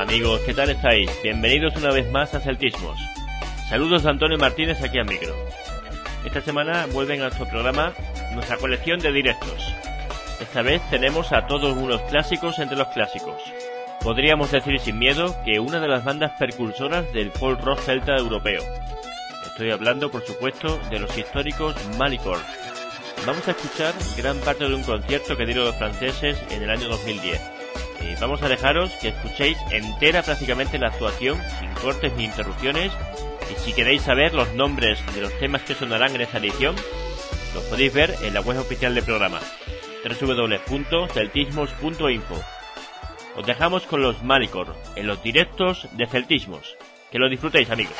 Amigos, ¿qué tal estáis? Bienvenidos una vez más a Celtismos. Saludos de Antonio Martínez aquí al micro. Esta semana vuelven a nuestro programa nuestra colección de directos. Esta vez tenemos a todos unos clásicos entre los clásicos. Podríamos decir sin miedo que una de las bandas precursoras del folk rock celta europeo. Estoy hablando, por supuesto, de los históricos Malicorn. Vamos a escuchar gran parte de un concierto que dieron los franceses en el año 2010. Vamos a dejaros que escuchéis entera prácticamente la actuación, sin cortes ni interrupciones, y si queréis saber los nombres de los temas que sonarán en esta edición, los podéis ver en la web oficial del programa, www.celtismos.info. Os dejamos con los Malicorn, en los directos de Celtismos. Que lo disfrutéis, amigos.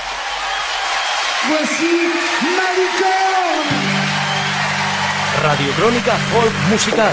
Voici Malicorn. Radio Crónica Folk Musical,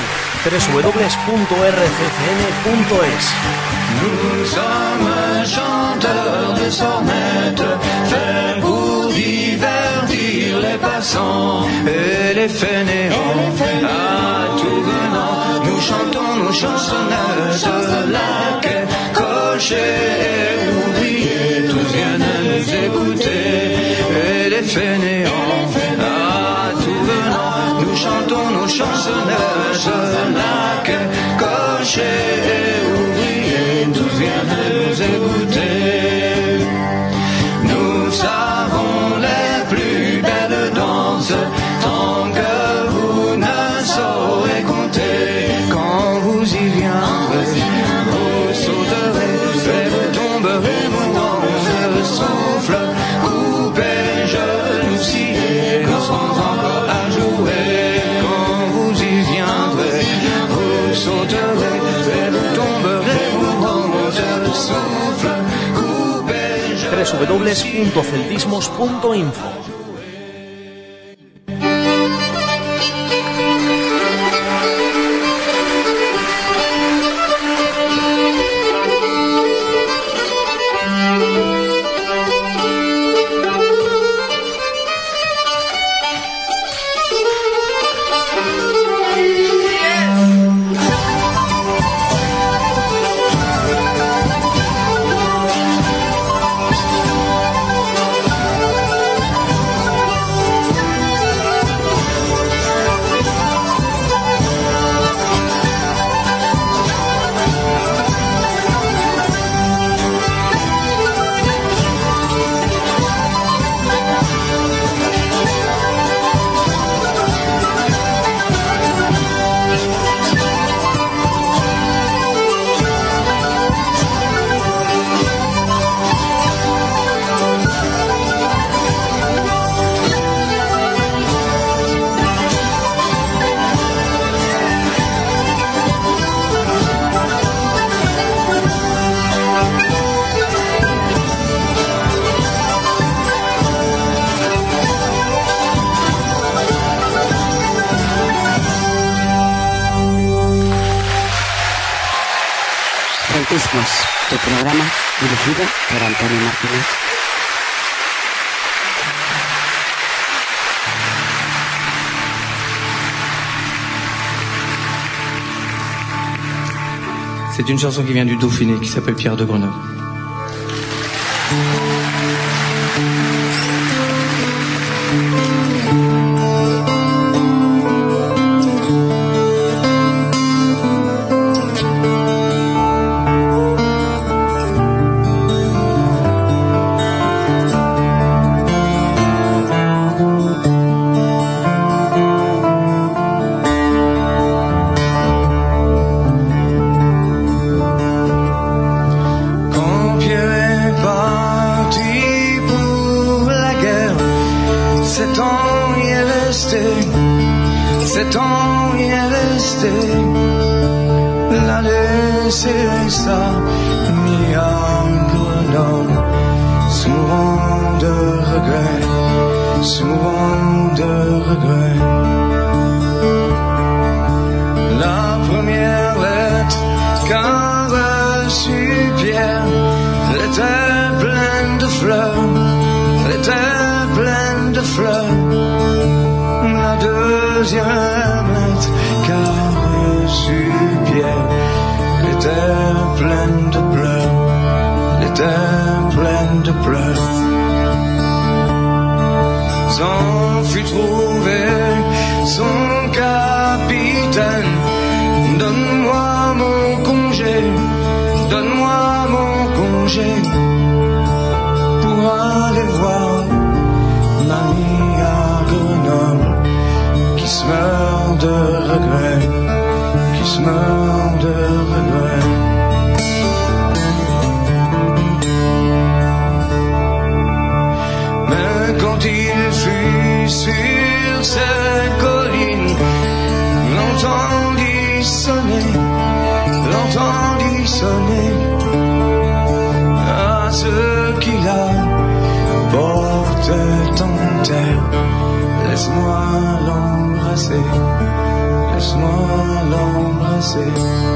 www.rccn.es. Nous sommes chanteurs de sornettes, faits pour divertir les passants et les fainéants. À tout venant, nous chantons nos chansonnettes, laquais, cochers et ouvriers, tous viennent nous écouter. Et les fainéants, à tout venant, nous chantons nos chansonnettes, laquais, cochers et ouvriers, tous viennent nous écouter. Nous savons les plus belles danses, tant que vous ne saurez compter. Quand vous y viendrez, vous sauterez, et vous tomberez mourant de souffle, coupez, genoux sciés, nous serons encore à jouer. Quand vous y viendrez, vous sauterez, et vous tomberez mourant de souffle, coupez, www.celtismos.info. Tu programa dirigido por Antonio Martínez. C'est une chanson qui vient du Dauphiné, qui s'appelle Pierre de Grenoble. Pleine de pleurs. terre pleine de pleurs. S'en fut trouvé son capitaine. Donne-moi mon congé, donne-moi mon congé pour aller voir mamie à Grenoble qui se meurt de regret, qui se meurt de regret. Mais quand il fut sur cette colline, l'entendit sonner à ceux qui la portaient en terre. Laisse-moi l'embrasser, laisse-moi l'embrasser.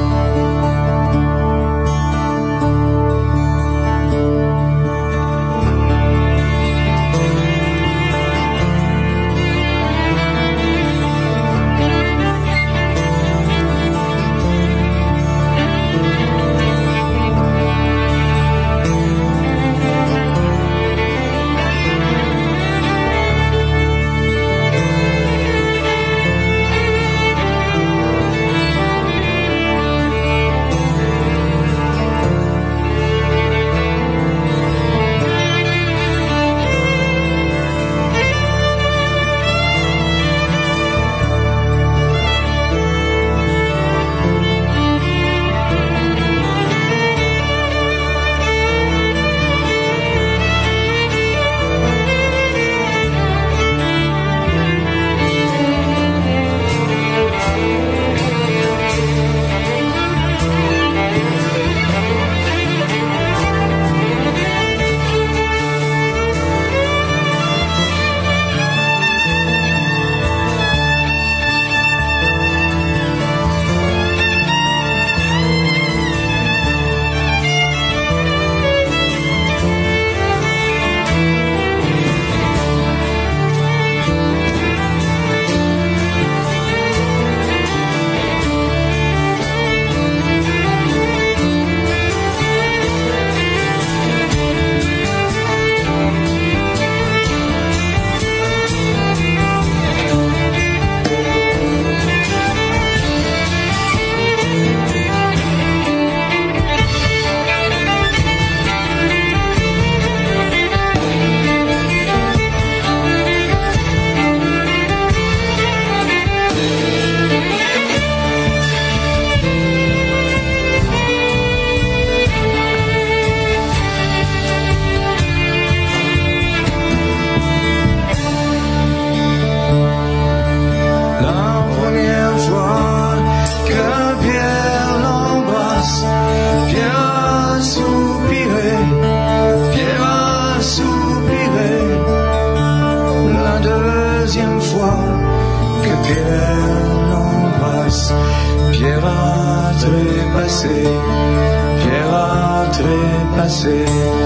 Pierre a trépassé.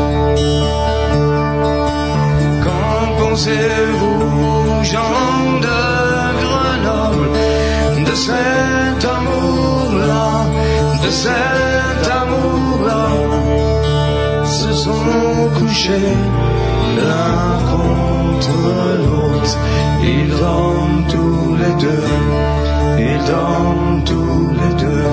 Qu'en pensez-vous, gens de Grenoble, de cet amour-là, de cet amour-là? Se sont couchés l'un contre l'autre, ils dorment tous les deux, ils dorment tous les deux.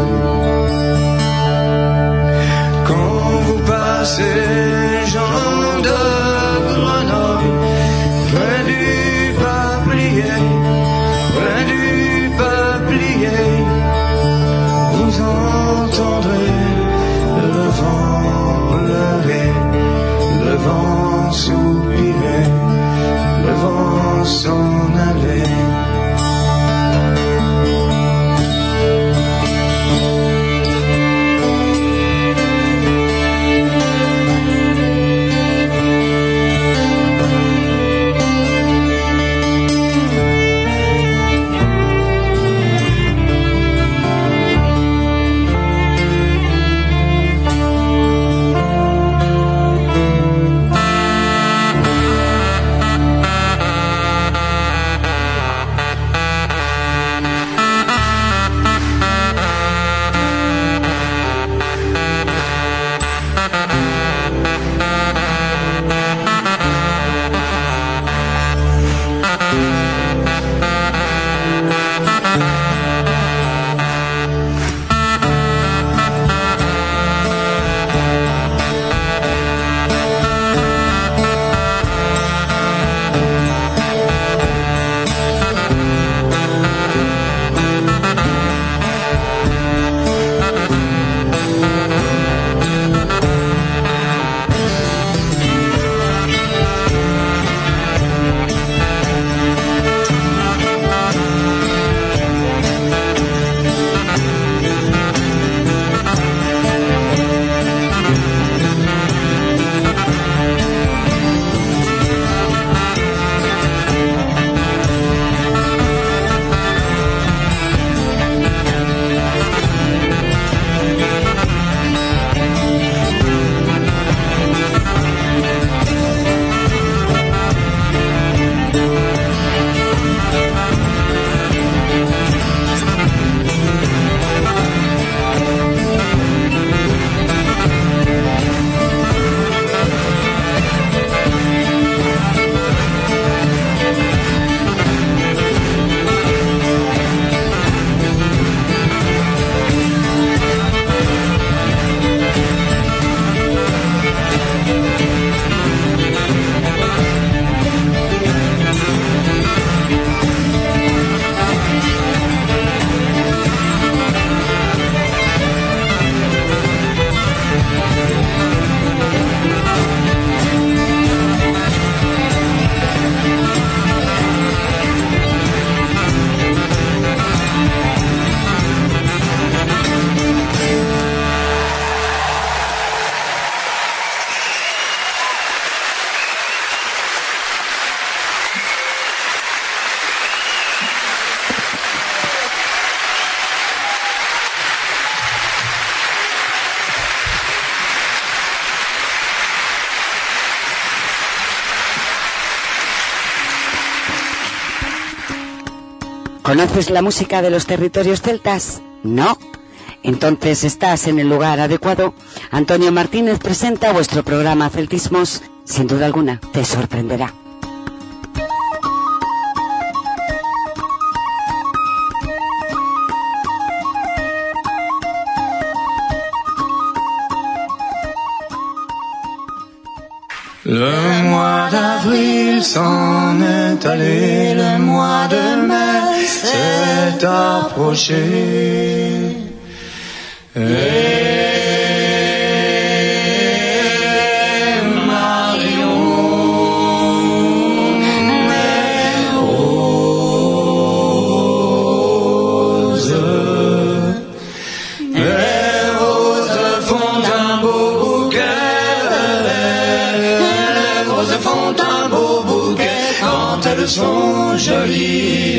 Quand vous passez, gens de Grenoble, près du peuplier, près du peuplier, vous entendrez le vent pleurer, le vent soupirer, le vent s'en aller. ¿Conoces la música de los territorios celtas? ¿No? Entonces estás en el lugar adecuado. Antonio Martínez presenta vuestro programa Celtismos. Sin duda alguna, te sorprenderá. Le mois d'avril s'en est allé, le mois de mai s'est approché. Et Marion, les roses font un beau bouquet quand elles sont jolies.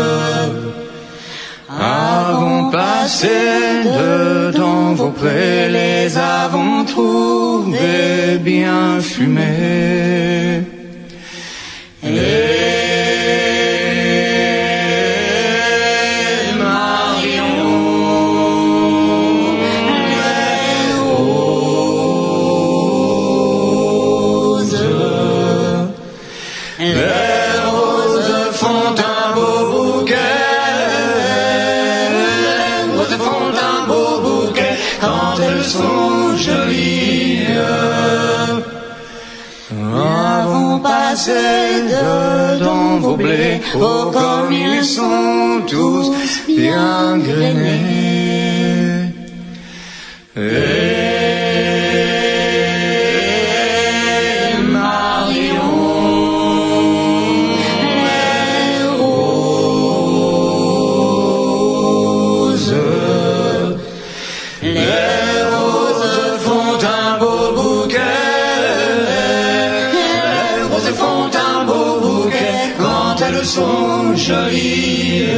Avons passé dedans vos prés, les avons trouvés bien fumés. Avons passé dedans vos blés, oh comme ils sont tous bien grainés. Et Marion, les roses font un beau bouquet. Elles sont jolies.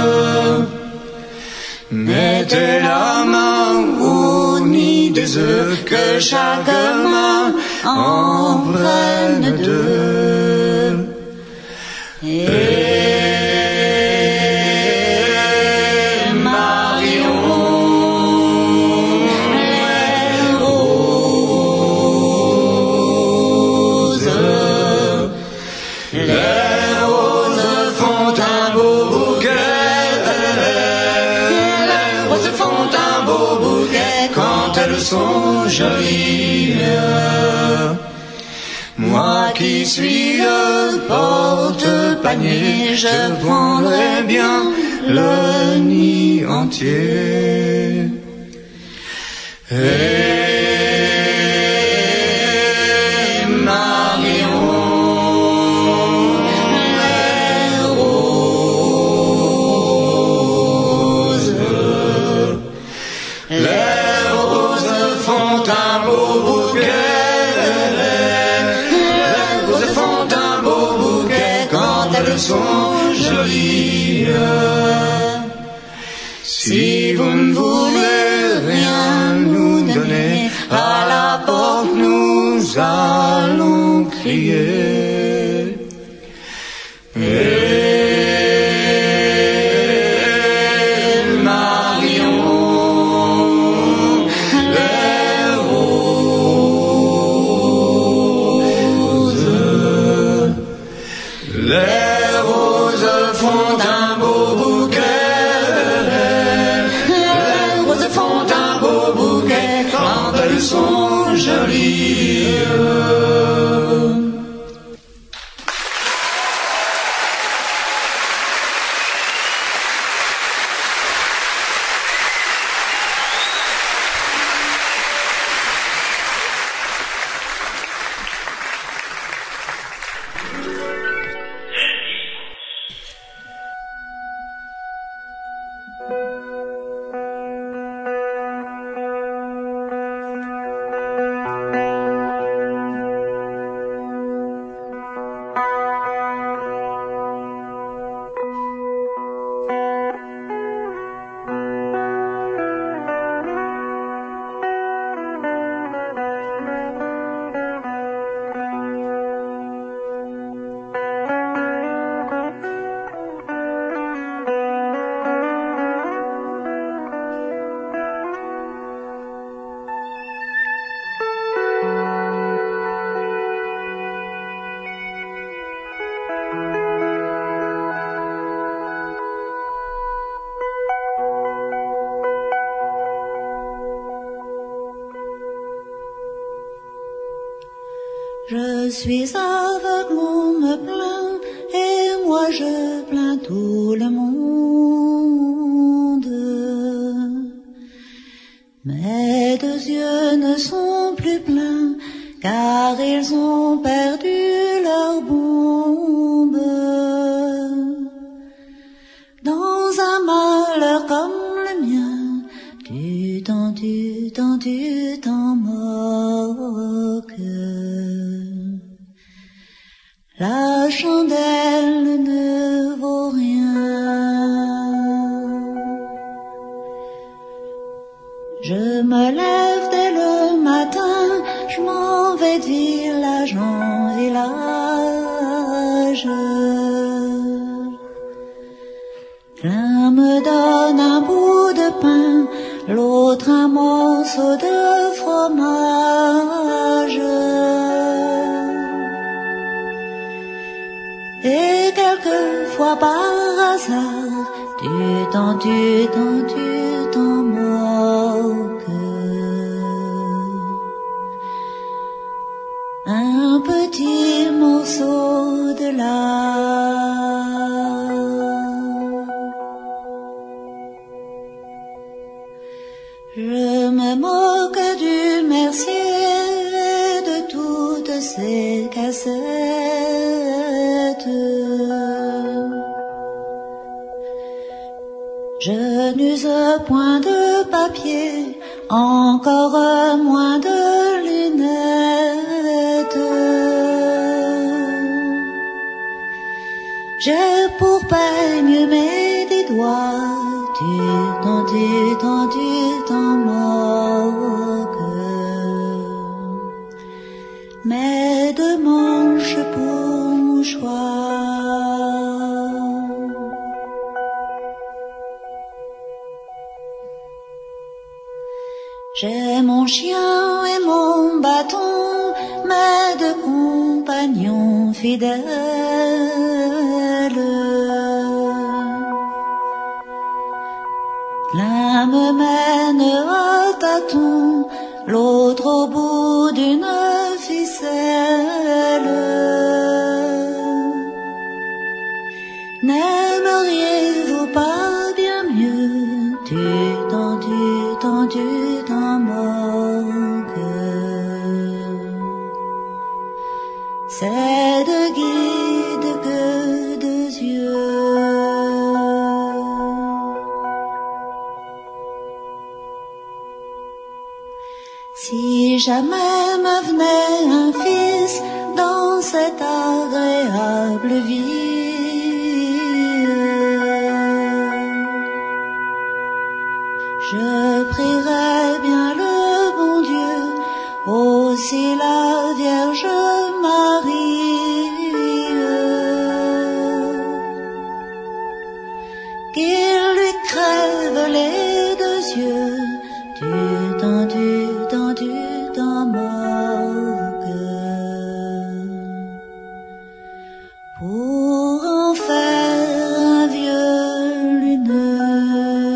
Mettez la main au nid des œufs, que chaque main en prenne deux. Et Marion, les roses font un beau bouquet quand elles sont jolies. Moi qui suis le porte-panier, je prendrai bien le nid entier. Et Marion, les roses font un beau bouquet. Les roses font un beau bouquet quand elles sont jolies. Si vous ne voulez rien nous donner, à la porte nous allons crier. Les roses font un beau bouquet. Les roses font un beau bouquet quand elles sont jolies. suis aveugle, on me plaint, et moi je plains tout le monde. Mes deux yeux ne sont plus pleins, car ils ont perdu leur bombe. Dans un malheur comme le mien, tu t'en moques. La chandelle ne vaut rien. Je me lève dès le matin, je m'en vais de village en village. L'un me donne un bout de pain, l'autre un morceau de fromage. Et quelquefois par hasard, tu t'en moques. Un petit morceau de lard. Je me moque du mercier et de toutes ces cassettes. Je n'use point de papier, encore moins de lunettes. J'ai pour peigne mes dix doigts, tu t'en moques. Mes deux manches pour mouchoir. J'ai mon chien et mon bâton, mes deux compagnons fidèles. L'un me mène à tâtons, l'autre au bout d'une ficelle. N'aimeriez-vous pas bien mieux, tu t'en moques. C'est de guide que deux yeux. Si jamais me venait un fils dans cette agréable vie, je prierai bien le bon Dieu, aussi la Vierge Marie, qu'il lui crève les deux yeux, tu t'en moques, pour en faire un vieux luneux.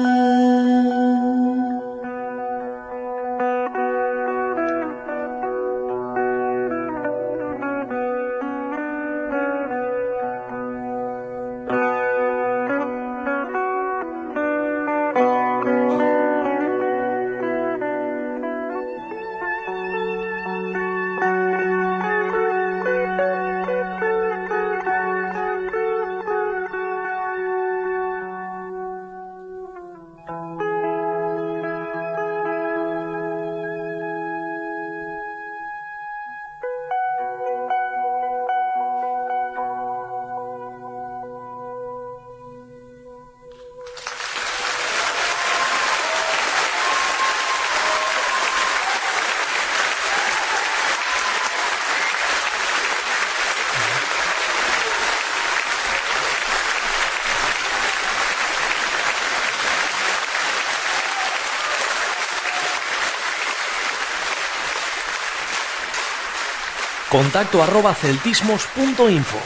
contacto@celtismos.info.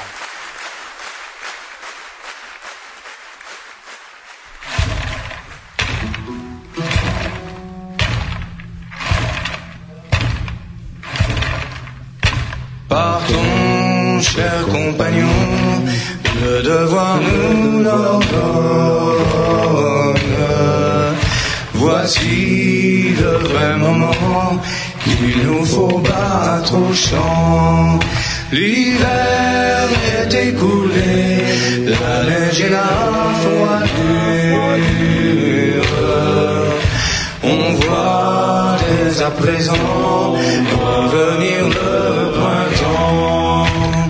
Partons compagnons, le devoir nous l'ordonne. Voici le vrai moment qu'il nous faut battre au champ. L'hiver est écoulé, la neige et la froidure. On voit dès à présent revenir le printemps.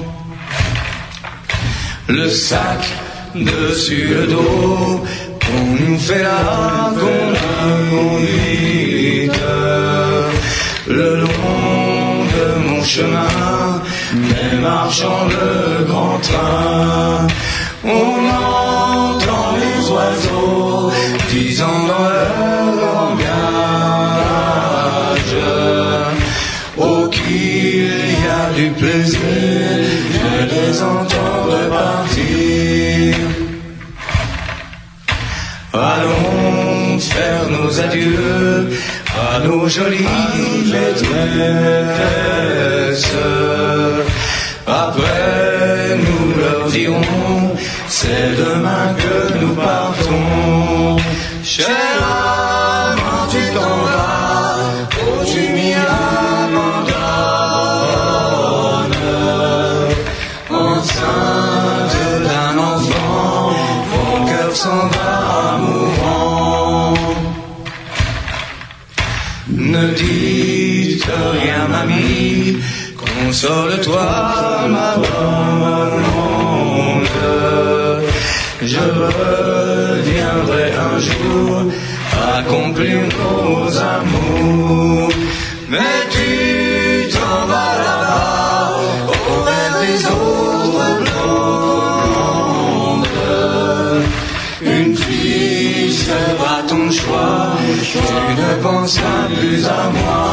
Le sac dessus le dos, on nous fait la conduite. Le long de mon chemin, mais marchant le grand train, on entend les oiseaux disant dans leur langage, oh qu'il y a du plaisir de les entendre partir. Allons faire nos adieux à nos jolies maîtresses. Après nous leur dirons, c'est demain que nous partons. Chère amant, tu t'en vas, oh tu m'y abandonnes. Enceinte d'un enfant, mon cœur s'en va mourant. Ne dites rien, mamie, console-toi, ma blonde. Je reviendrai un jour accomplir nos amours. Mais tu t'en vas là-bas, au vers des autres blondes. Une fille sera ton choix, tu ne penseras plus à moi.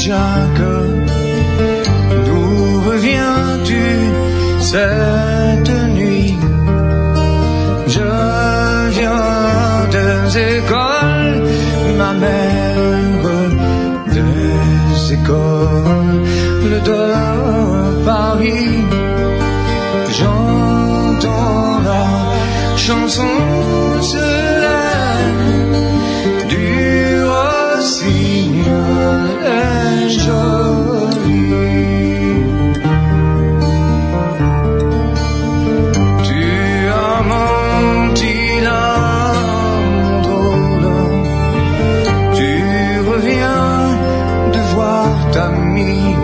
Jacques, d'où reviens-tu cette nuit? Je viens des écoles, ma mère, des écoles de Paris. J'entends la chanson solennelle du rossignol est jolie. Tu as menti là, drôle. Tu reviens de voir ta mie.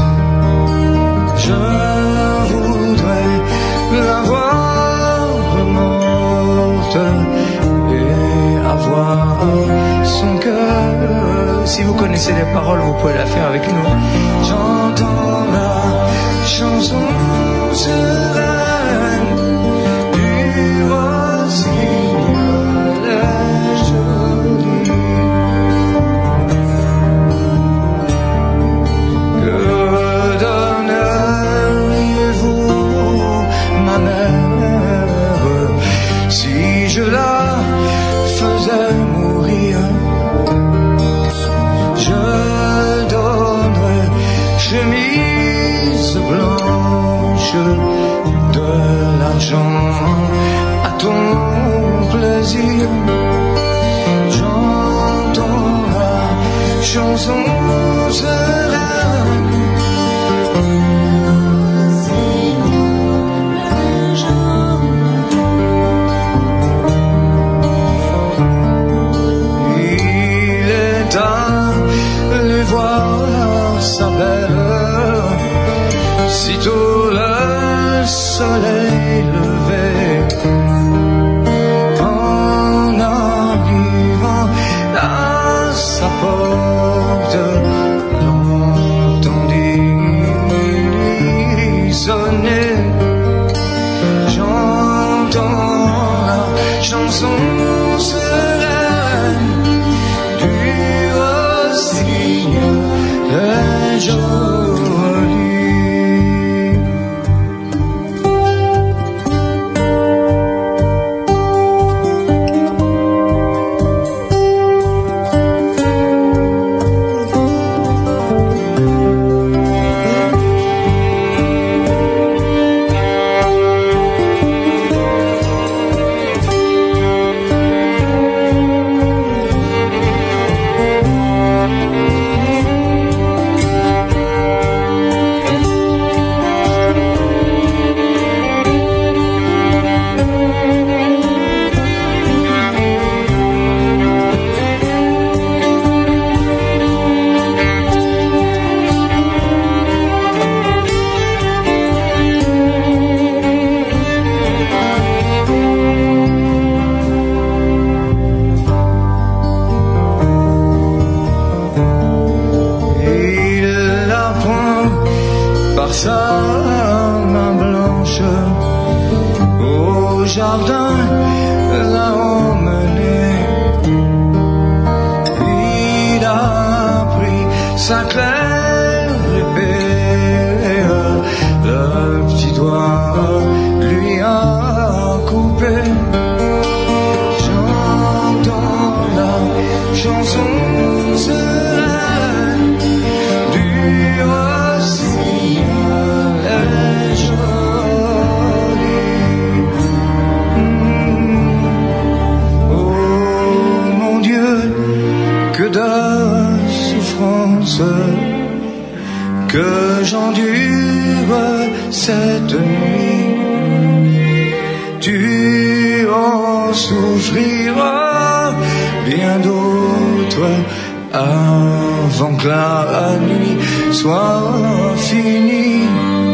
Je voudrais la voir morte et avoir son cœur. Si vous connaissez les paroles, vous pouvez la faire avec nous. J'entends la chanson sereine du rossignol est jolie. Que donneriez-vous, ma mère, si je la faisais mourir? Je donnerais chemise blanche, de l'argent à ton plaisir. J'entends la chanson sereine. Il est à les voir sa belle, sitôt le soleil levé. En arrivant à sa porte, l'entendit sonner. J'entends la chanson sereine du rossignol est jolie. Jardin l'a emmené, il a pris sa claire épée, le petit doigt lui a coupé. J'entends la chanson sereine du rossignol est jolie. Que de souffrance que j'endure cette nuit, tu en souffriras bien d'autres avant que la nuit soit finie.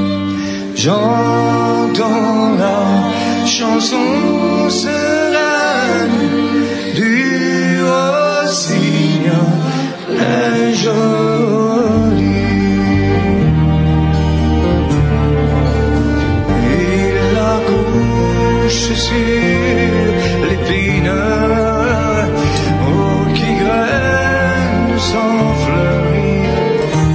J'entends la chanson sereine du rossignol est jolie. Il accouche sur l'épine, oh qui graine sans fleurir.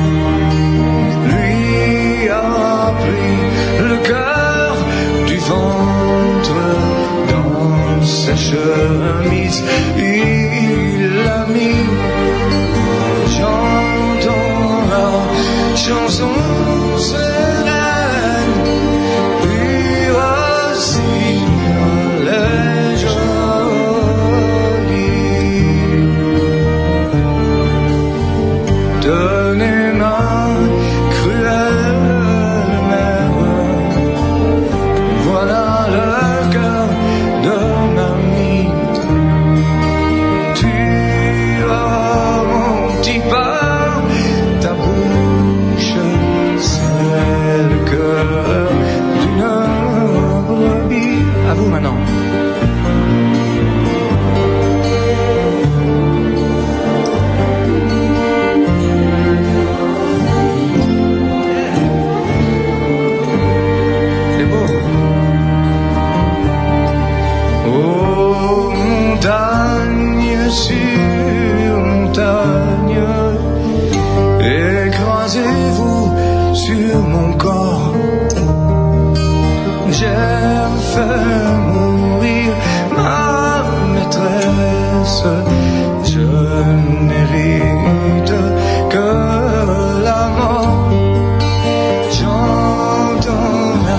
chemise, il l'a mis. Chantons la chanson sereine, puis aussi les jolis. Tenez ma cruelle mère, voilà le cœur de mamie. Tu as mon petit pain, ta bouche, c'est le cœur d'une brebis. À vous maintenant. C'est beau. Oh, montagne sur montagne, écrasez-vous sur mon corps. J'ai fait mourir ma maîtresse, je n'hérite que la mort. J'entends la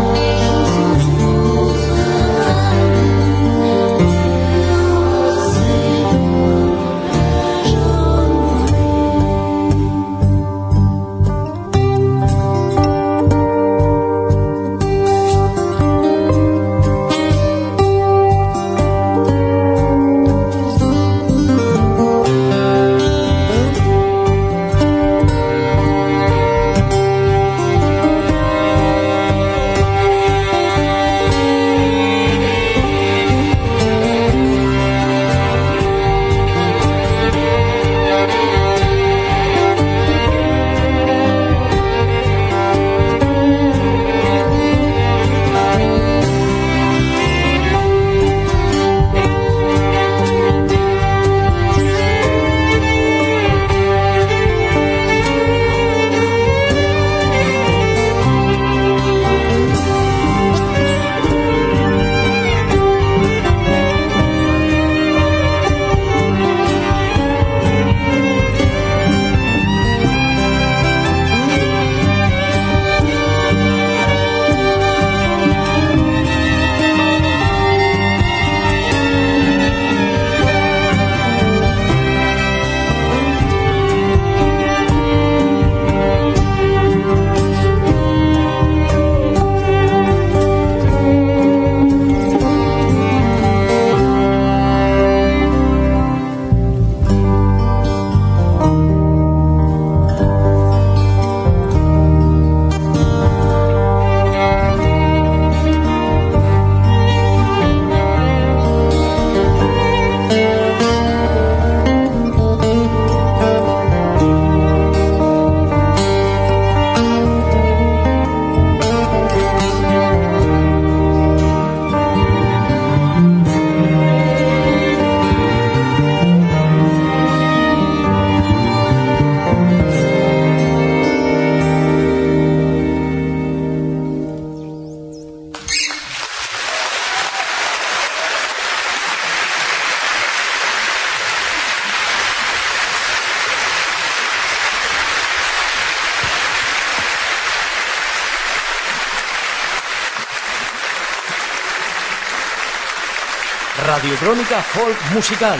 Radiocrónica Folk Musical,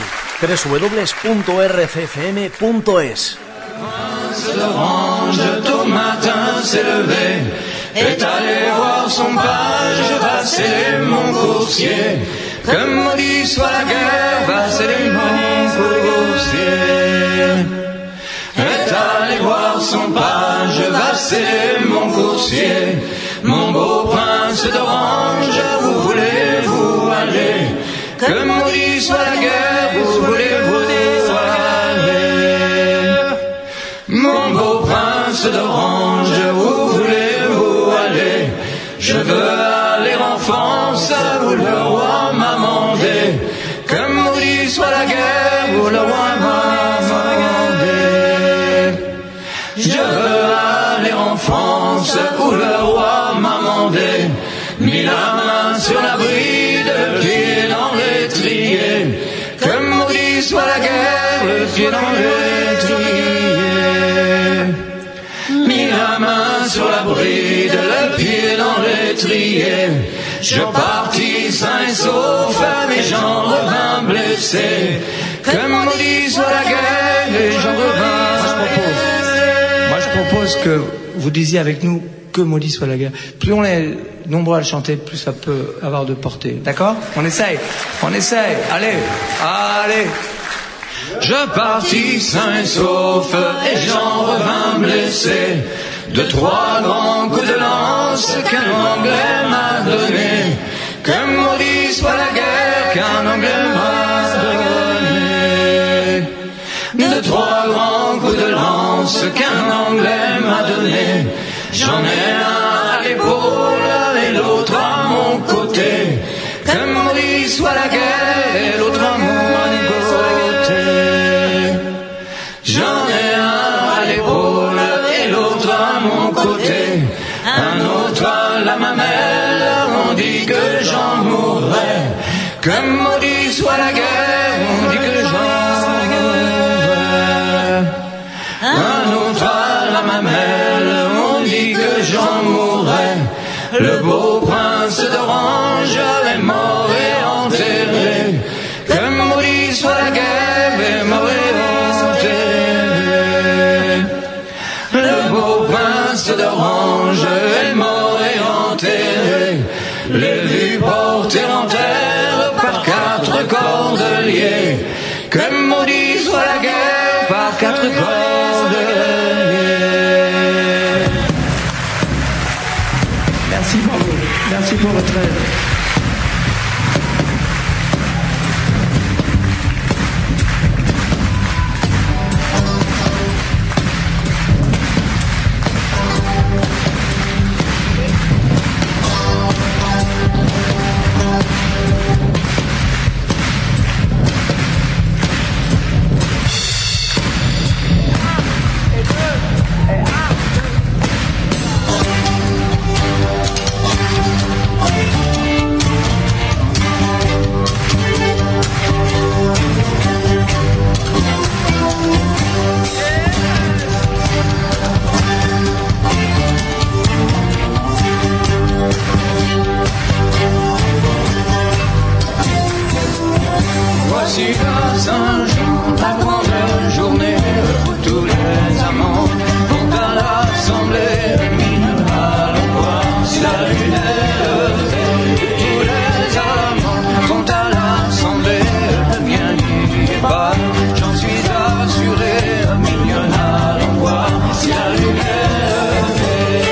www.rccfm.es. L'orange tôt matin s'est levé, est allé voir son page, va sceller mon coursier. Que maudit soit la guerre, va sceller mon coursier. Est allé voir son page, va sceller mon coursier. Mon beau prince d'Orange, où voulez-vous aller? Que maudit soit la guerre, où voulez-vous aller? Mon beau prince d'Orange, où voulez-vous aller? Je veux aller en France, où le roi m'a mandé. Que maudit soit la guerre, où le roi m'a mandé. Je veux aller en France, où le roi m'a mandé. Mis la main sur la bride, pied dans l'étrier. soit la guerre, le pied dans l'étrier. Mis la main sur la bride, le pied dans l'étrier. Je partis sain et sauf, mais j'en revins blessé. Que maudit soit la guerre, et j'en revins blessé. Moi je propose que vous disiez avec nous que maudit soit la guerre. Plus on est nombreux à le chanter, plus ça peut avoir de portée. D'accord ? On essaye. Allez. Je partis sain et sauf, et j'en revins blessé. De 3 grands coups de lance qu'un Anglais m'a donné. Que maudit soit la guerre qu'un Anglais m'a donné. De 3 grands coups de lance qu'un Anglais m'a donné. J'en ai un à l'épaule et l'autre à mon côté. Que maudit soit la guerre et l'autre à mon côté. J'en ai un à l'épaule et l'autre à mon côté. Un autre à la mamelle, on dit que j'en mourrai. Que maudit soit la guerre, on dit que j'en mourrai. Un autre à la mamelle, on dit que j'en mourrai. Le beau prince d'Orange est mort et enterré. Que maudit soit la guerre est mort et enterré. Le beau prince d'Orange est mort et enterré. L'ai vu porter en terre par 4 cordeliers. Que maudit soit la guerre par 4 cordeliers. Merci pour votre aide. Voici à Saint-Jean la grande journée où tous les amants vont à l'assemblée minérale. On voit si la lune est levée. Tous les amants vont à l'assemblée, le mien n'y est pas. J'en suis assuré, mignonne, on voit si la lune est levée.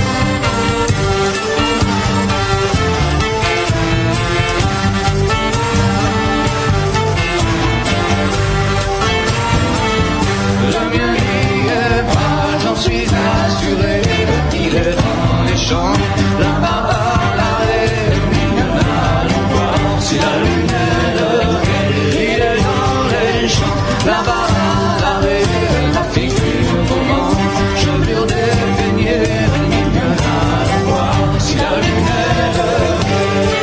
Je suis assuré, il est dans les champs, là-bas à l'arrêt, mignonne, on voit si la lune est levée. Il est dans les champs, là-bas à l'arrêt, la figure comment, chevelure dépeignée, mignonne, on voit si la lune est levée.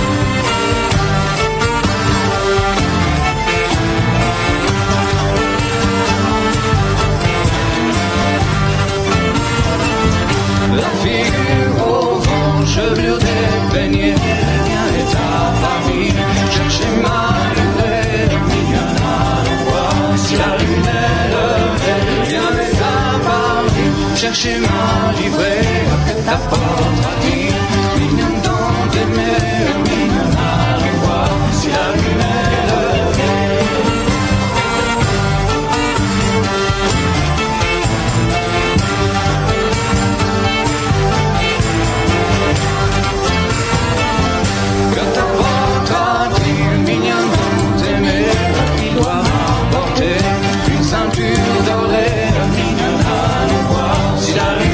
La figure au vent, chevelure dépeignée, rien n'est à Paris. Cherchez ma lune, mignonne, on voit si la lune est levée. Rien n'est à Paris. Cherchez ma livrée, que t'apportera dit. Mignonne dans tes mers, mignonne, on voit si la lune est levée. Une ceinture dorée, mignonne, on voit si la lune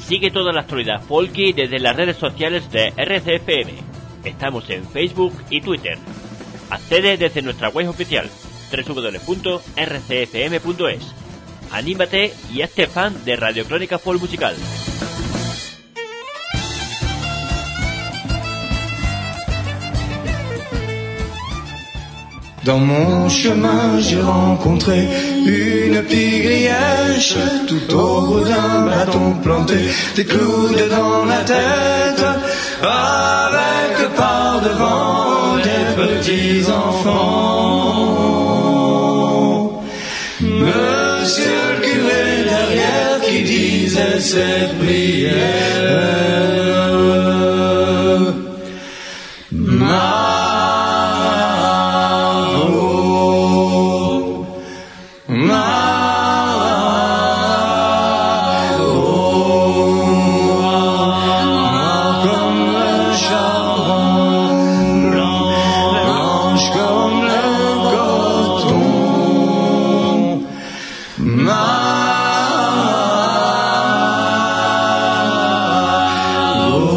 Sigue toda la actualidad folky desde las redes sociales de RCFM. Estamos en Facebook y Twitter. Accede desde nuestra web oficial www.rcfm.es. Anímate y hazte fan de Radio Crónica Folk Musical. Dans mon chemin, j'ai rencontré une pigrièche, tout au bout d'un bâton planté, des clous dedans la tête, avec par devant des petits enfants. Monsieur le curé derrière qui disait ses prières. Oh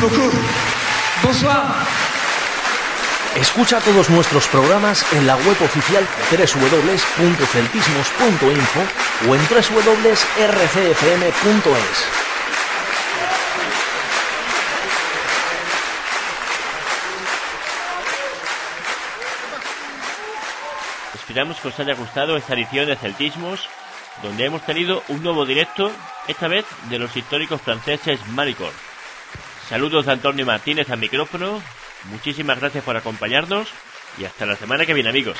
beaucoup. Bonsoir. Escucha todos nuestros programas en la web oficial www.celtismos.info o en www.rcfm.es. Esperamos que os haya gustado esta edición de Celtismos, donde hemos tenido un nuevo directo, esta vez de los históricos franceses Maricourt. Saludos de Antonio Martínez al micrófono, muchísimas gracias por acompañarnos y hasta la semana que viene, amigos.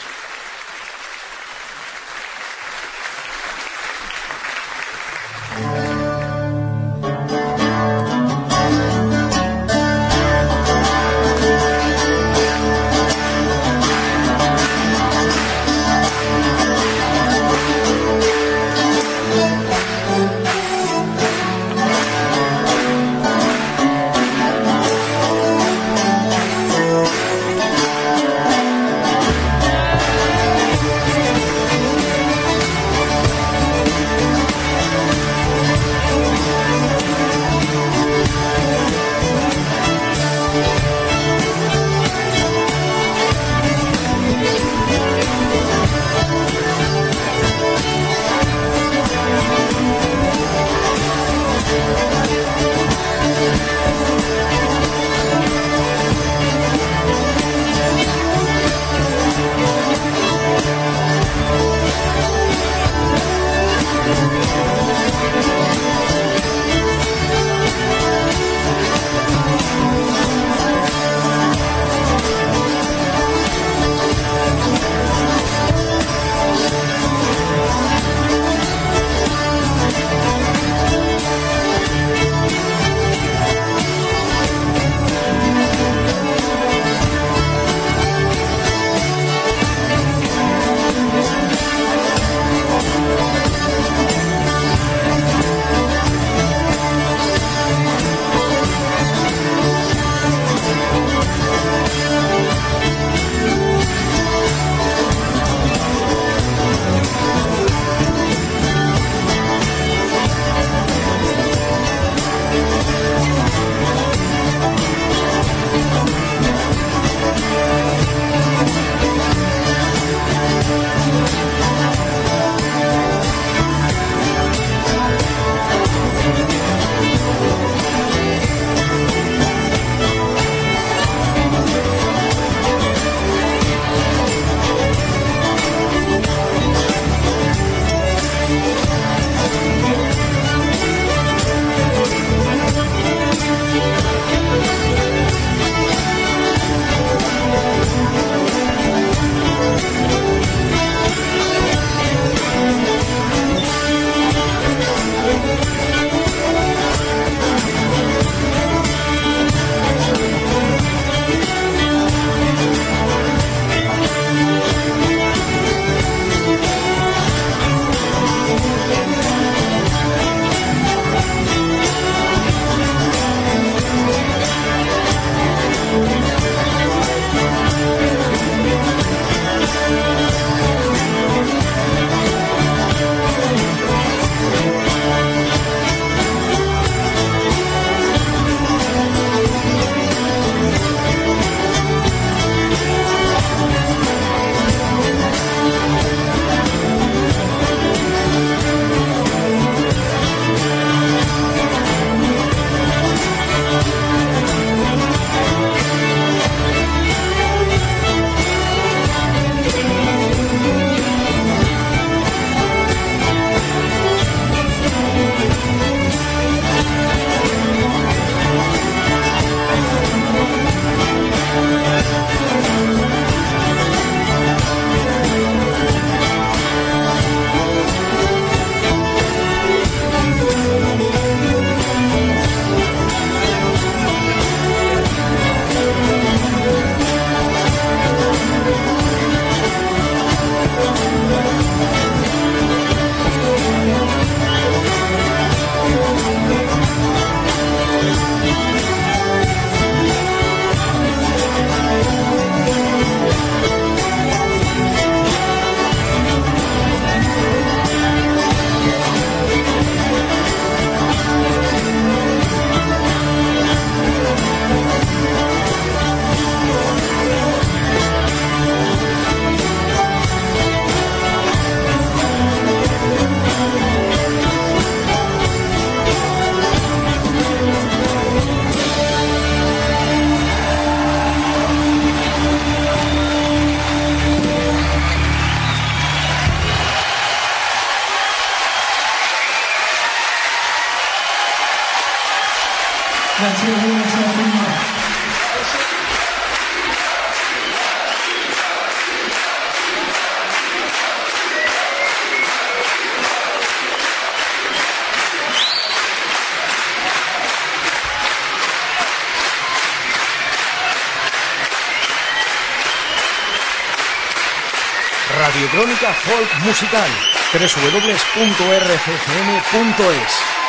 Radio Crónica Folk Musical, www.rccm.es.